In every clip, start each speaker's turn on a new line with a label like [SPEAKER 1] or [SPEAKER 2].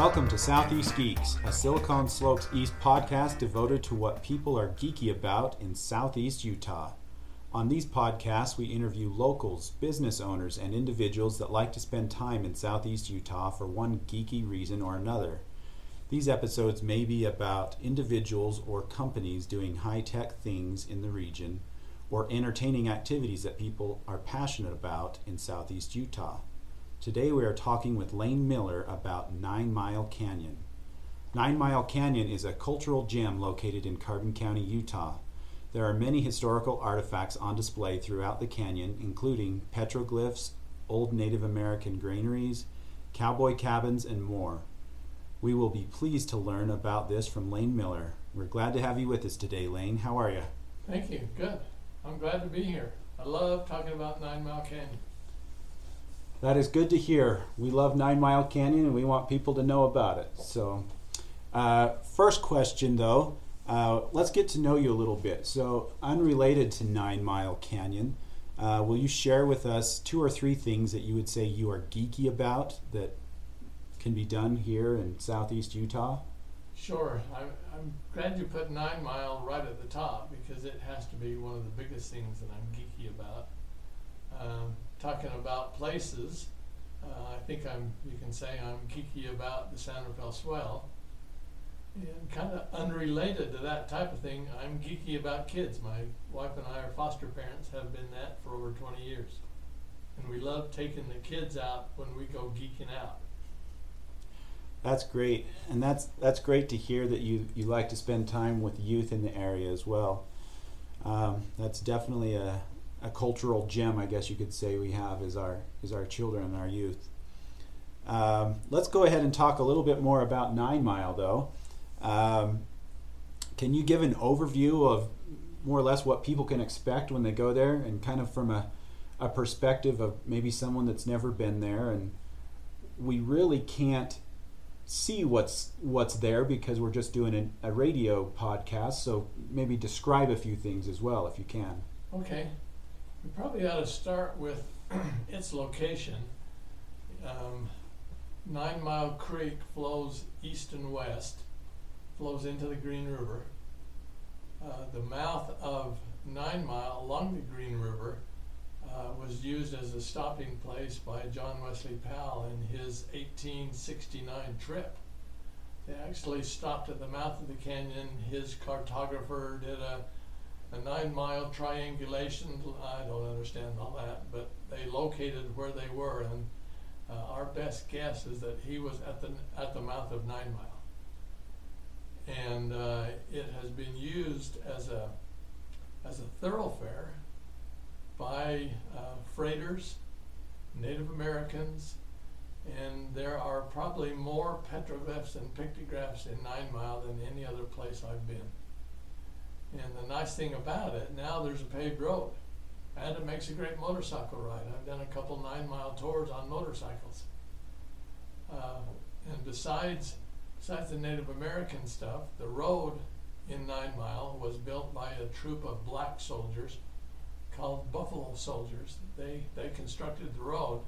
[SPEAKER 1] Welcome to Southeast Geeks, a Silicon Slopes East podcast devoted to what people are geeky about in Southeast Utah. On these podcasts, we interview locals, business owners, and individuals that like to spend time in Southeast Utah for one geeky reason or another. These episodes may be about individuals or companies doing high-tech things in the region, or entertaining activities that people are passionate about in Southeast Utah. Today we are talking with Lane Miller about 9 Mile Canyon. 9 Mile Canyon is a cultural gem located in Carbon County, Utah. There are many historical artifacts on display throughout the canyon, including petroglyphs, old Native American granaries, cowboy cabins, and more. We will be pleased to learn about this from Lane Miller. We're glad to have you with us today, Lane. How are you?
[SPEAKER 2] Thank you. Good. I'm glad to be here. I love talking about 9 Mile Canyon.
[SPEAKER 1] That is good to hear. We love 9 Mile Canyon and we want people to know about it. So, first question though, let's get to know you a little bit. So, unrelated to 9 Mile Canyon, will you share with us 2 or 3 things that you would say you are geeky about that can be done here in Southeast Utah?
[SPEAKER 2] Sure. I'm glad you put 9 Mile right at the top because it has to be one of the biggest things that I'm geeky about. Talking about places, I think you can say I'm geeky about the San Rafael Swell. And kind of unrelated to that type of thing, I'm geeky about kids. My wife and I are foster parents, have been that for over 20 years. And we love taking the kids out when we go geeking out.
[SPEAKER 1] That's great. And that's great to hear that you like to spend time with youth in the area as well. That's definitely a cultural gem, I guess you could say, we have is our children and our youth. Let's go ahead and talk a little bit more about 9 Mile, though. Can you give an overview of more or less what people can expect when they go there, and kind of from a perspective of maybe someone that's never been there? And we really can't see what's there because we're just doing a radio podcast, so maybe describe a few things as well if you can.
[SPEAKER 2] Okay. We probably ought to start with its location. 9 Mile Creek flows east and west, flows into the Green River. The mouth of 9 Mile along the Green River was used as a stopping place by John Wesley Powell in his 1869 trip. They actually stopped at the mouth of the canyon. His cartographer did a 9 mile triangulation. I don't understand all that, but they located where they were, and our best guess is that he was at the mouth of 9 Mile, and it has been used as a thoroughfare by freighters, Native Americans, and there are probably more petroglyphs and pictographs in 9 Mile than any other place I've been. And the nice thing about it, now there's a paved road, and it makes a great motorcycle ride. I've done a couple 9 Mile tours on motorcycles. And besides the Native American stuff, the road in 9 Mile was built by a troop of black soldiers called Buffalo Soldiers. They constructed the road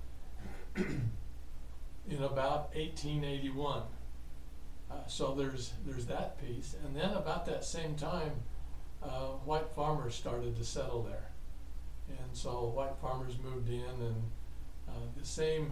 [SPEAKER 2] in about 1881. So there's that piece, and then about that same time, white farmers started to settle there, and so white farmers moved in, and the same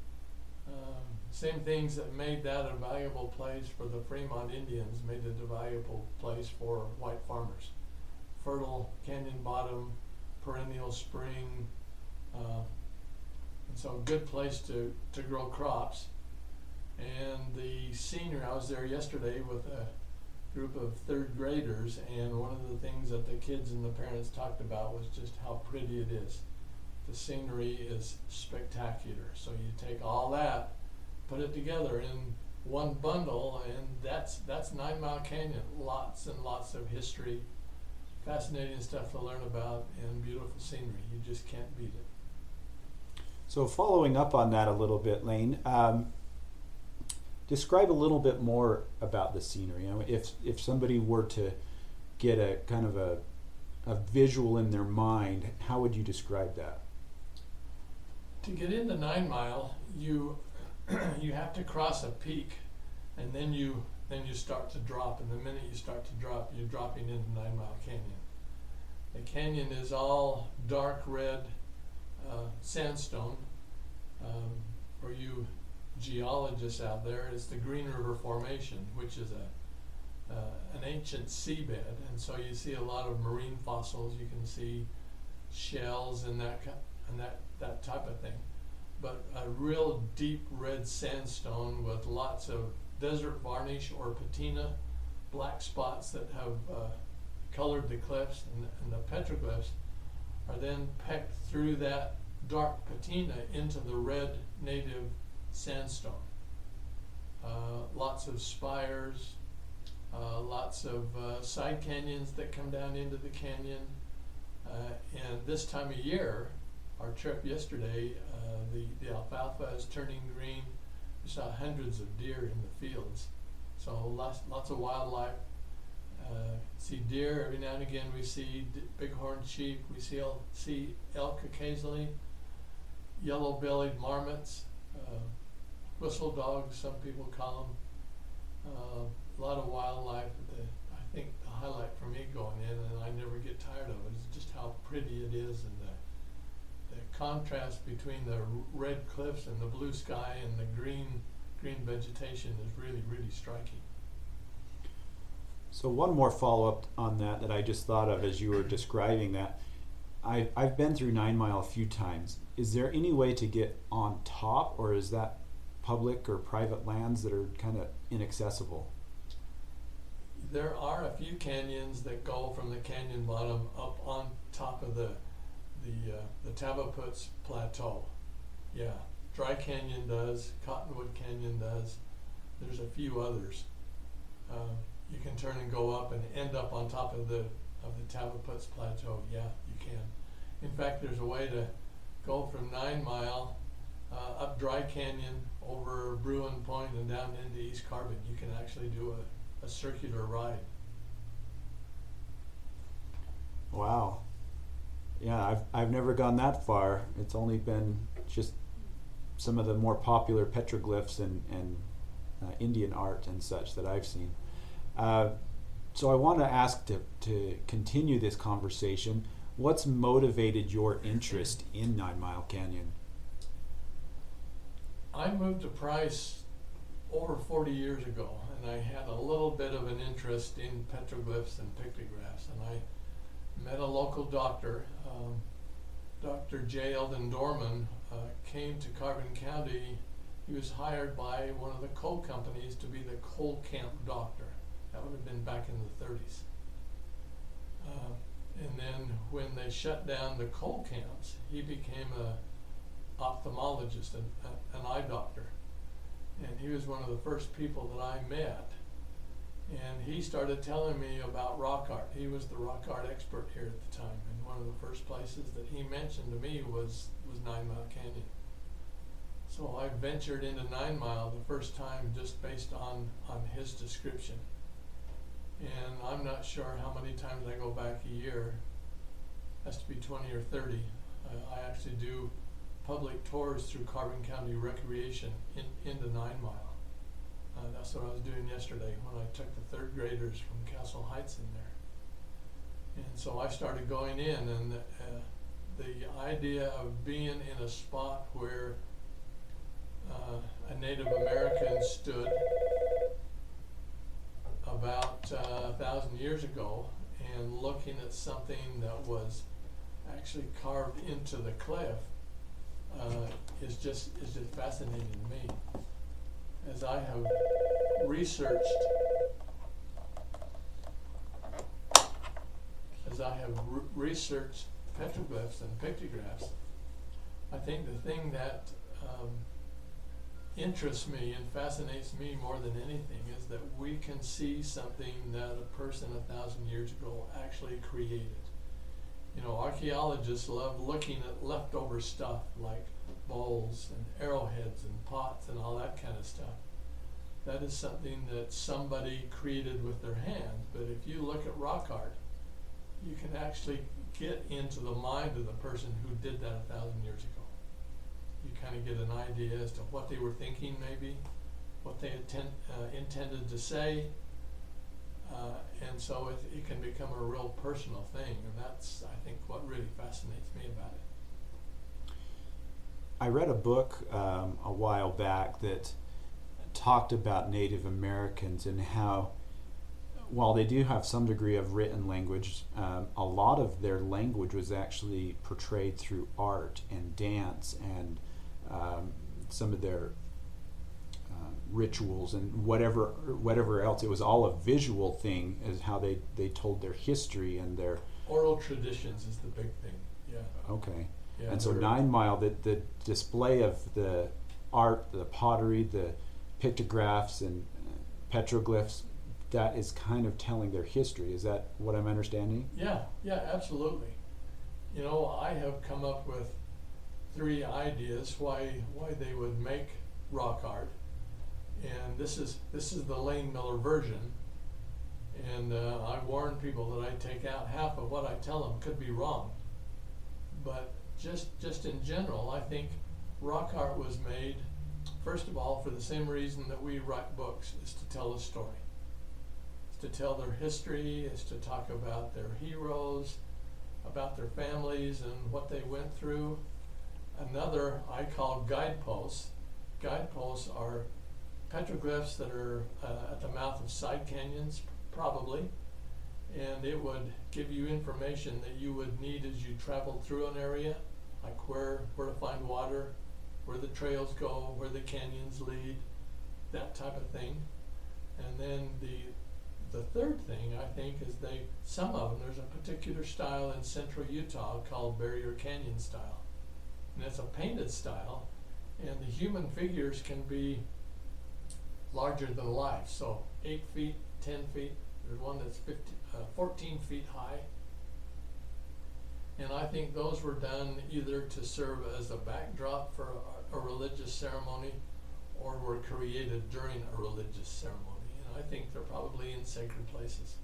[SPEAKER 2] things that made that a valuable place for the Fremont Indians made it a valuable place for white farmers. Fertile canyon bottom, perennial spring, and so a good place to grow crops. And the scenery, I was there yesterday with a group of 3rd graders, and one of the things that the kids and the parents talked about was just how pretty it is. The scenery is spectacular. So you take all that, put it together in one bundle, and that's 9 Mile Canyon. Lots and lots of history, fascinating stuff to learn about, and beautiful scenery. You just can't beat it.
[SPEAKER 1] So following up on that a little bit, Lane, describe a little bit more about the scenery. You know, if somebody were to get a kind of a visual in their mind, how would you describe that?
[SPEAKER 2] To get into 9 Mile, you you have to cross a peak, and then you start to drop. And the minute you start to drop, you're dropping into 9 Mile Canyon. The canyon is all dark red sandstone. For you geologists out there, it's the Green River Formation, which is an ancient seabed, and so you see a lot of marine fossils. You can see shells and that type of thing. But a real deep red sandstone with lots of desert varnish or patina, black spots that have colored the cliffs, and the petroglyphs are then pecked through that dark patina into the red native sandstone. Lots of spires, lots of side canyons that come down into the canyon. And this time of year, our trip yesterday, the alfalfa is turning green. We saw hundreds of deer in the fields. So lots of wildlife. See deer every now and again. We see bighorn sheep. We see elk occasionally. Yellow-bellied marmots, whistle dogs, some people call them. A lot of wildlife. I think the highlight for me going in, and I never get tired of it, is just how pretty it is, and the contrast between the red cliffs and the blue sky and the green vegetation is really, really striking.
[SPEAKER 1] So one more follow-up on that I just thought of as you were describing that. I've been through 9 Mile a few times. Is there any way to get on top, or is that public or private lands that are kind of inaccessible?
[SPEAKER 2] There are a few canyons that go from the canyon bottom up on top of the Tavaputs Plateau. Yeah, Dry Canyon does, Cottonwood Canyon does. There's a few others. You can turn and go up and end up on top of the Tavaputs Plateau. Yeah, you can. In fact, there's a way to go from 9 Mile up Dry Canyon over Bruin Point and down into East Carbon. You can actually do a circular ride.
[SPEAKER 1] Wow. Yeah, I've never gone that far. It's only been just some of the more popular petroglyphs and Indian art and such that I've seen. So I want to ask to continue this conversation. What's motivated your interest in 9 Mile Canyon?
[SPEAKER 2] I moved to Price over 40 years ago, and I had a little bit of an interest in petroglyphs and pictographs, and I met a local doctor, Dr. J. Eldon Dorman, came to Carbon County. He was hired by one of the coal companies to be the coal camp doctor. That would have been back in the 30s. And then when they shut down the coal camps, he became an ophthalmologist, an eye doctor. And he was one of the first people that I met. And he started telling me about rock art. He was the rock art expert here at the time. And one of the first places that he mentioned to me was 9 Mile Canyon. So I ventured into 9 Mile the first time just based on his description. And I'm not sure how many times I go back a year. It has to be 20 or 30. I actually do public tours through Carbon County Recreation into 9 Mile. That's what I was doing yesterday when I took the third graders from Castle Heights in there. And so I started going in, and the idea of being in a spot where a Native American stood about 1,000 years ago and looking at something that was actually carved into the cliff is just fascinating to me. As I have researched petroglyphs and pictographs, I think the thing that interests me and fascinates me more than anything is that we can see something that a person 1,000 years ago actually created. You know, archaeologists love looking at leftover stuff like bowls and arrowheads and pots and all that kind of stuff. That is something that somebody created with their hands. But if you look at rock art, you can actually get into the mind of the person who did that 1,000 years ago. you kind of get an idea as to what they were thinking, maybe what they intended to say, and so it can become a real personal thing, and that's, I think, what really fascinates me about it.
[SPEAKER 1] I read a book a while back that talked about Native Americans and how, while they do have some degree of written language, a lot of their language was actually portrayed through art and dance and some of their rituals and whatever else. It was all a visual thing, as how they told their history and their
[SPEAKER 2] oral traditions is the big thing. Yeah.
[SPEAKER 1] Okay.
[SPEAKER 2] Yeah,
[SPEAKER 1] and so 9 Mile, the display of the art, the pottery, the pictographs and petroglyphs, that is kind of telling their history. Is that what I'm understanding?
[SPEAKER 2] Yeah, absolutely. You know, I have come up with 3 ideas why they would make rock art, and this is the Lane Miller version. And I warn people that I take out half of what I tell them could be wrong, but just in general, I think rock art was made, first of all, for the same reason that we write books, is to tell a story. It's to tell their history, it's to talk about their heroes, about their families and what they went through. Another I call guideposts. Guideposts are petroglyphs that are at the mouth of side canyons, probably, and it would give you information that you would need as you traveled through an area, like where to find water, where the trails go, where the canyons lead, that type of thing. And then the third thing, I think, is some of them, there's a particular style in central Utah called Barrier Canyon style, and it's a painted style, and the human figures can be larger than life, so 8 feet, 10 feet. There's one that's 14 feet high. And I think those were done either to serve as a backdrop for a religious ceremony, or were created during a religious ceremony. And I think they're probably in sacred places.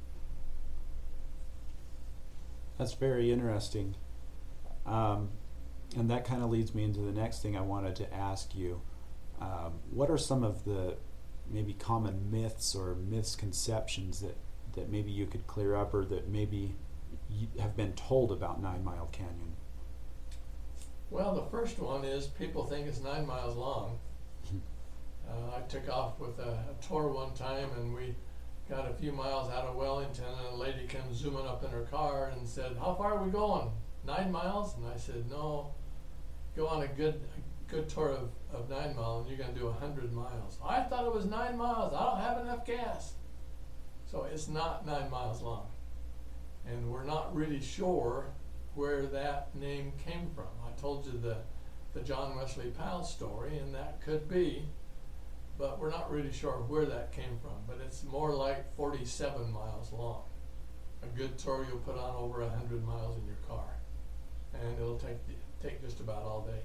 [SPEAKER 1] That's very interesting. And that kind of leads me into the next thing I wanted to ask you. What are some of the maybe common myths or misconceptions that maybe you could clear up, or that maybe you have been told about 9 Mile Canyon?
[SPEAKER 2] Well, the first one is people think it's 9 miles long. I took off with a tour one time, and we got a few miles out of Wellington, and a lady came zooming up in her car and said, "How far are we going? 9 miles?" And I said, "No, go on a good tour of 9 Mile, and you're going to do 100 miles. I thought it was 9 miles. I don't have enough gas." So it's not 9 miles long. And we're not really sure where that name came from. I told you the John Wesley Powell story, and that could be, but we're not really sure where that came from. But it's more like 47 miles long. A good tour, you'll put on over 100 miles in your car, and it'll take just about all day.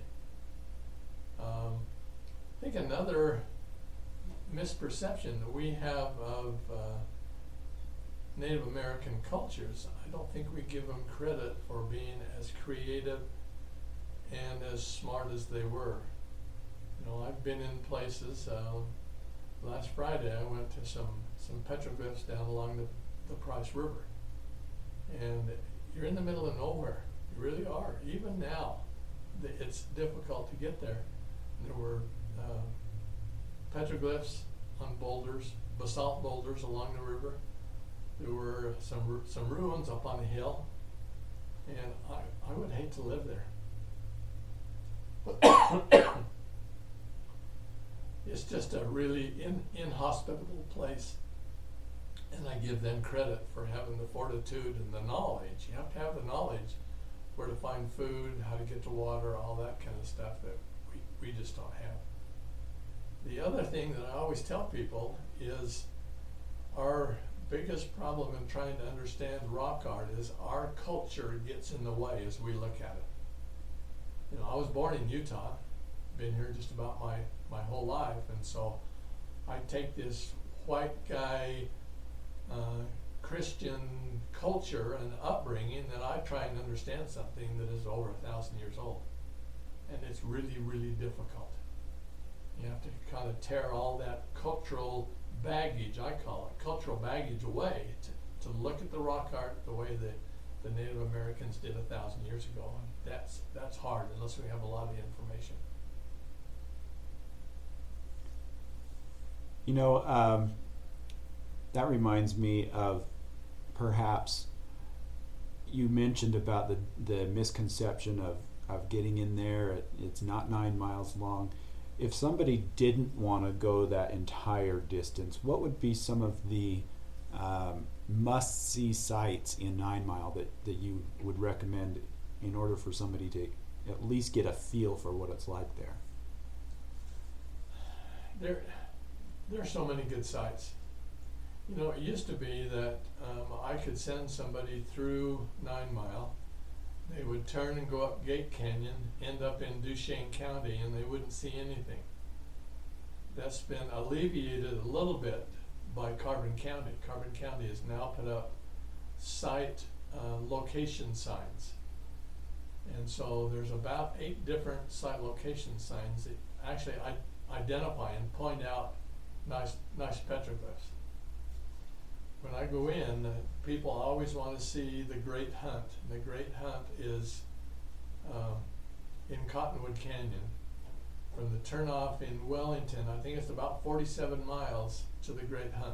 [SPEAKER 2] I think another misperception that we have of Native American cultures, I don't think we give them credit for being as creative and as smart as they were. You know, I've been in places, last Friday I went to some petroglyphs down along the Price River, and you're in the middle of nowhere. You really are. Even now, it's difficult to get there. There were petroglyphs on boulders, basalt boulders along the river. There were some ruins up on a hill, and I would hate to live there. It's just a really inhospitable place, and I give them credit for having the fortitude and the knowledge. You have to have the knowledge where to find food, how to get to water, all that kind of stuff that we just don't have. The other thing that I always tell people is our biggest problem in trying to understand rock art is our culture gets in the way as we look at it. You know, I was born in Utah, been here just about my whole life, and so I take this white guy Christian culture and upbringing, and I try and understand something that is over 1,000 years old. and it's really, really difficult. You have to kind of tear all that cultural baggage, I call it, cultural baggage away to look at the rock art the way that the Native Americans did 1,000 years ago. And that's hard unless we have a lot of information.
[SPEAKER 1] You know, that reminds me of perhaps you mentioned about the misconception of getting in there. It's not 9 miles long. If somebody didn't want to go that entire distance, what would be some of the must-see sites in 9 Mile that you would recommend in order for somebody to at least get a feel for what it's like there?
[SPEAKER 2] There are so many good sites. You know, it used to be that I could send somebody through 9 Mile. They would turn and go up Gate Canyon, end up in Duchesne County, and they wouldn't see anything. That's been alleviated a little bit by Carbon County. Carbon County has now put up site location signs. And so there's about 8 different site location signs that actually identify and point out nice petroglyphs. When I go in, people always want to see the Great Hunt. And the Great Hunt is in Cottonwood Canyon. From the turnoff in Wellington, I think it's about 47 miles to the Great Hunt.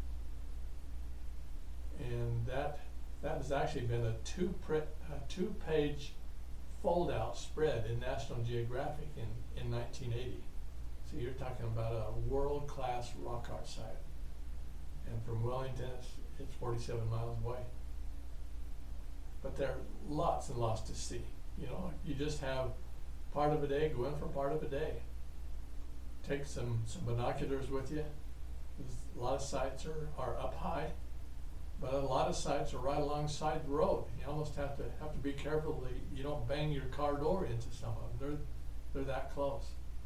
[SPEAKER 2] And that has actually been a two-page fold-out spread in National Geographic in 1980. So you're talking about a world-class rock art site. And from Wellington, it's 47 miles away. But there are lots and lots to see. You know, you just have part of a day, go in for part of a day. Take some binoculars with you. A lot of sites are up high, but a lot of sites are right alongside the road. You almost have to be careful that you don't bang your car door into some of them. They're that close.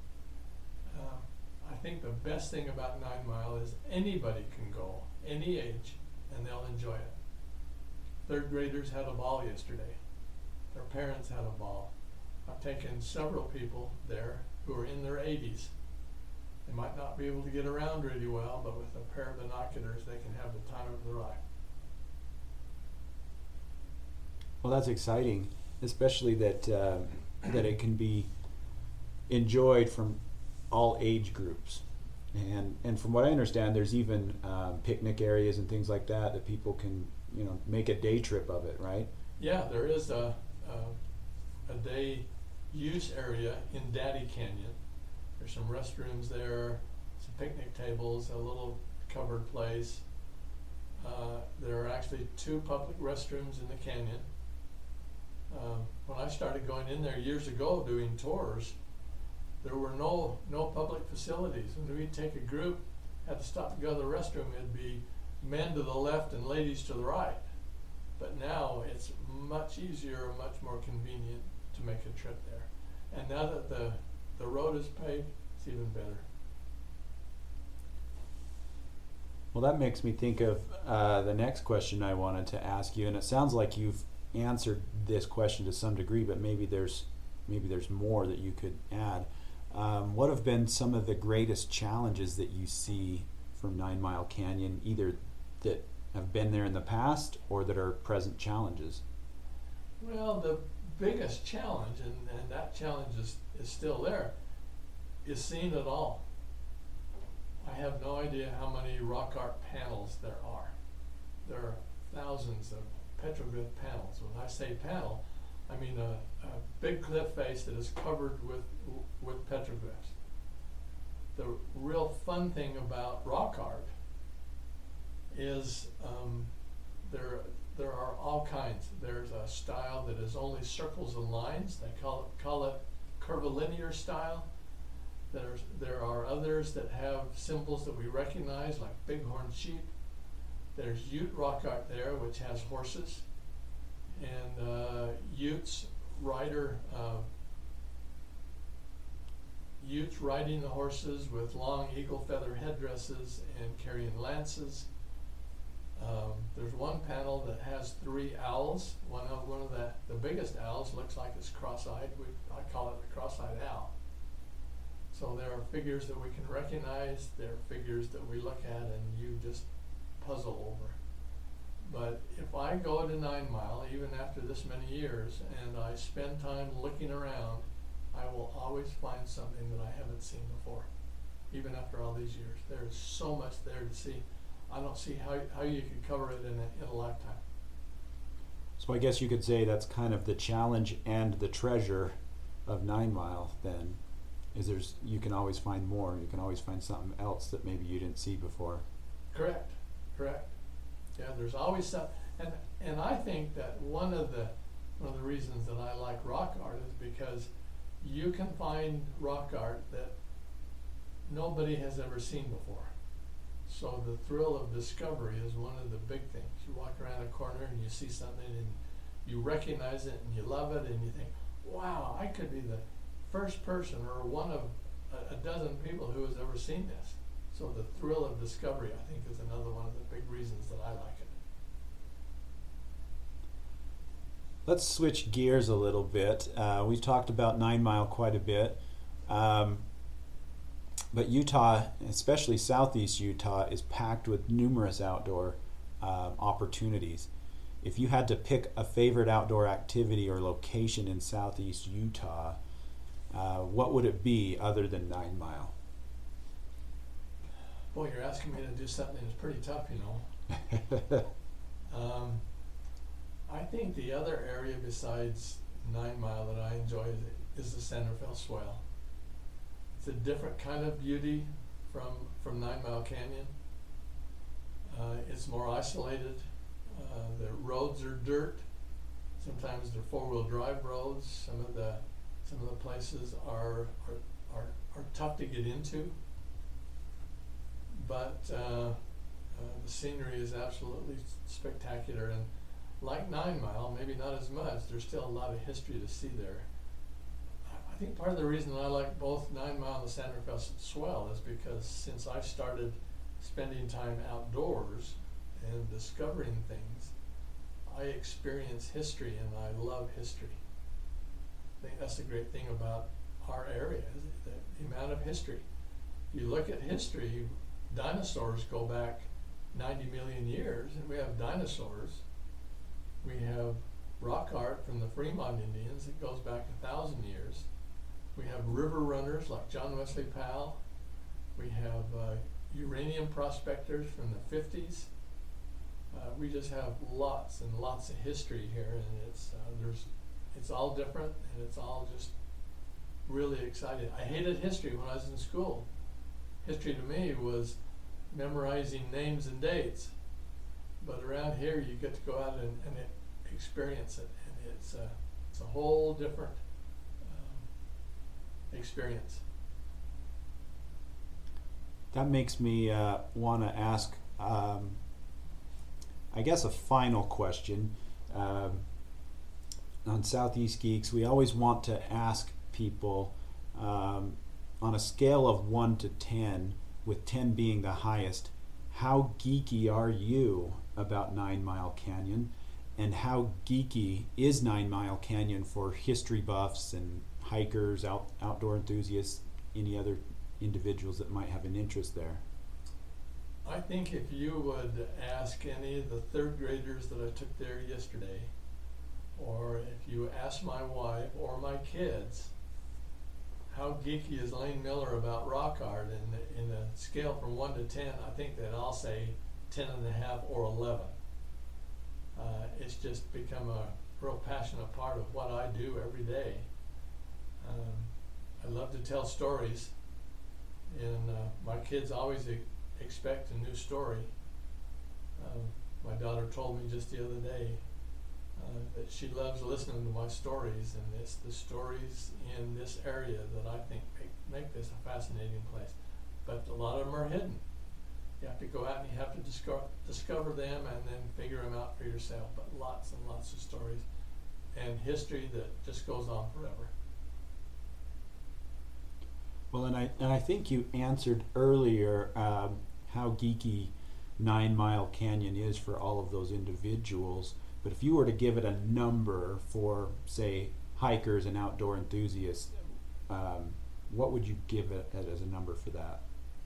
[SPEAKER 2] I think the best thing about 9 Mile is anybody can go, any age, and they'll enjoy it. 3rd graders had a ball yesterday. Their parents had a ball. I've taken several people there who are in their 80s. They might not be able to get around really well, but with a pair of binoculars, they can have the time of their life.
[SPEAKER 1] Well, that's exciting, especially that it can be enjoyed from all age groups, and from what I understand, there's even picnic areas and things like that people can make a day trip of it, right?
[SPEAKER 2] Yeah, there is a day use area in Daddy Canyon. There's some restrooms there, some picnic tables, a little covered place. There are actually 2 public restrooms in the canyon. When I started going in there years ago doing tours, there were no public facilities. And we'd take a group, had to stop to go to the restroom. It'd be men to the left and ladies to the right. But now it's much easier, much more convenient to make a trip there. And now that the road is paved, it's even better.
[SPEAKER 1] Well, that makes me think of the next question I wanted to ask you, and it sounds like you've answered this question to some degree, but maybe there's more that you could add. What have been some of the greatest challenges that you see from 9 Mile Canyon, either that have been there in the past or that are present challenges?
[SPEAKER 2] Well, the biggest challenge, and that challenge is still there, is seeing it all. I have no idea how many rock art panels there are. There are thousands of petroglyph panels. When I say panel, I mean a big cliff face that is covered with petroglyphs. The real fun thing about rock art is there are all kinds. There's a style that is only circles and lines. They call it curvilinear style. There are others that have symbols that we recognize, like bighorn sheep. There's Ute rock art there, which has horses, and Utes riding the horses with long eagle feather headdresses and carrying lances. There's one panel that has 3 owls. One of the biggest owls looks like it's cross-eyed. I call it the cross-eyed owl. So there are figures that we can recognize, there are figures that we look at and you just puzzle over. But if I go to 9 Mile, even after this many years, and I spend time looking around, I will always find something that I haven't seen before, even after all these years. There is so much there to see. I don't see how you could cover it in a lifetime.
[SPEAKER 1] So I guess you could say that's kind of the challenge and the treasure of 9 Mile then, is you can always find more. You can always find something else that maybe you didn't see before.
[SPEAKER 2] Correct. Yeah, there's always stuff, and I think that one of the reasons that I like rock art is because you can find rock art that nobody has ever seen before. So the thrill of discovery is one of the big things. You walk around a corner and you see something and you recognize it and you love it and you think, wow, I could be the first person or one of a dozen people who has ever seen this. So the thrill of discovery, I think, is another one of the big reasons that I like it.
[SPEAKER 1] Let's switch gears a little bit. We've talked about 9 Mile quite a bit. But Utah, especially southeast Utah, is packed with numerous outdoor opportunities. If you had to pick a favorite outdoor activity or location in southeast Utah, what would it be other than 9 Mile?
[SPEAKER 2] Boy, you're asking me to do something that's pretty tough, you know. I think the other area besides 9 Mile that I enjoy is the Sanderfell Swell. It's a different kind of beauty from 9 Mile Canyon. It's more isolated. The roads are dirt. Sometimes they're 4-wheel drive roads. Some of the places are tough to get into. But the scenery is absolutely spectacular, and like 9 Mile, maybe not as much, there's still a lot of history to see there. I think part of the reason I like both 9 Mile and the Sanderfell Swell is because since I started spending time outdoors and discovering things, I experience history and I love history. I think that's the great thing about our area, is the amount of history. You look at history, dinosaurs go back 90 million years, and we have dinosaurs. We have rock art from the Fremont Indians that goes back 1,000 years. We have river runners like John Wesley Powell. We have uranium prospectors from the 50s. We just have lots and lots of history here, and it's all different, and it's all just really exciting. I hated history when I was in school. History to me was memorizing names and dates, but around here you get to go out and experience it, and it's a whole different experience.
[SPEAKER 1] That makes me want to ask, I guess, a final question. On Southeast Geeks, we always want to ask people, on a scale of 1 to 10, with 10 being the highest, how geeky are you about 9 Mile Canyon, and how geeky is 9 Mile Canyon for history buffs and hikers, outdoor enthusiasts, any other individuals that might have an interest there?
[SPEAKER 2] I think if you would ask any of the third graders that I took there yesterday, or if you ask my wife or my kids, how geeky is Lane Miller about rock art, in a scale from 1 to 10, I think they'd all say 10.5 or 11. It's just become a real passionate part of what I do every day. I love to tell stories, and my kids always expect a new story. My daughter told me just the other day that she loves listening to my stories, and it's the stories in this area that I think make this a fascinating place. But a lot of them are hidden. You have to go out and you have to discover them and then figure them out for yourself. But lots and lots of stories and history that just goes on forever.
[SPEAKER 1] Well, and I think you answered earlier how geeky 9 Mile Canyon is for all of those individuals. But if you were to give it a number for, say, hikers and outdoor enthusiasts, what would you give it as a number for that?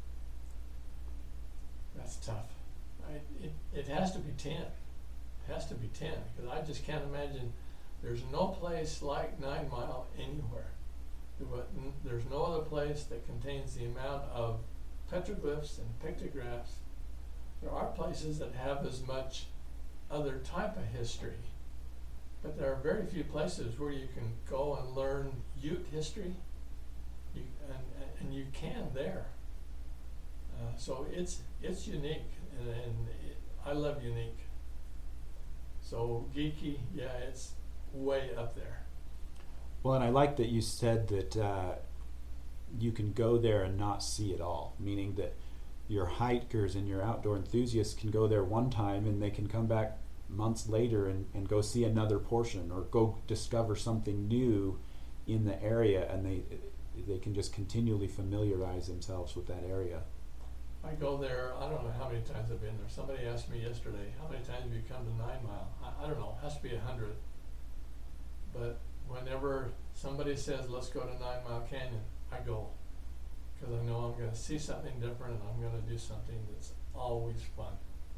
[SPEAKER 2] That's tough. It has to be 10. It has to be 10, because I just can't imagine there's no place like 9 Mile anywhere. There's no other place that contains the amount of petroglyphs and pictographs. There are places that have as much other type of history, but there are very few places where you can go and learn Ute history, and you can there. So it's unique, and I love unique. So geeky, yeah, it's way up there.
[SPEAKER 1] Well, and I like that you said that you can go there and not see it all, meaning that your hikers and your outdoor enthusiasts can go there one time and they can come back months later and go see another portion or go discover something new in the area, and they can just continually familiarize themselves with that area.
[SPEAKER 2] I go there, I don't know how many times I've been there. Somebody asked me yesterday, how many times have you come to 9 Mile? I don't know, it has to be 100. But whenever somebody says, let's go to 9 Mile Canyon, I go. Because I know I'm going to see something different, and I'm going to do something that's always fun.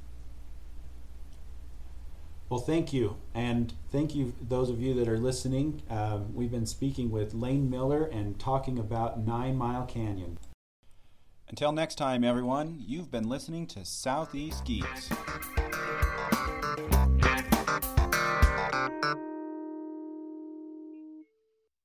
[SPEAKER 1] Well, thank you. And thank you, those of you that are listening. We've been speaking with Lane Miller and talking about 9 Mile Canyon. Until next time, everyone, you've been listening to Southeast Geeks.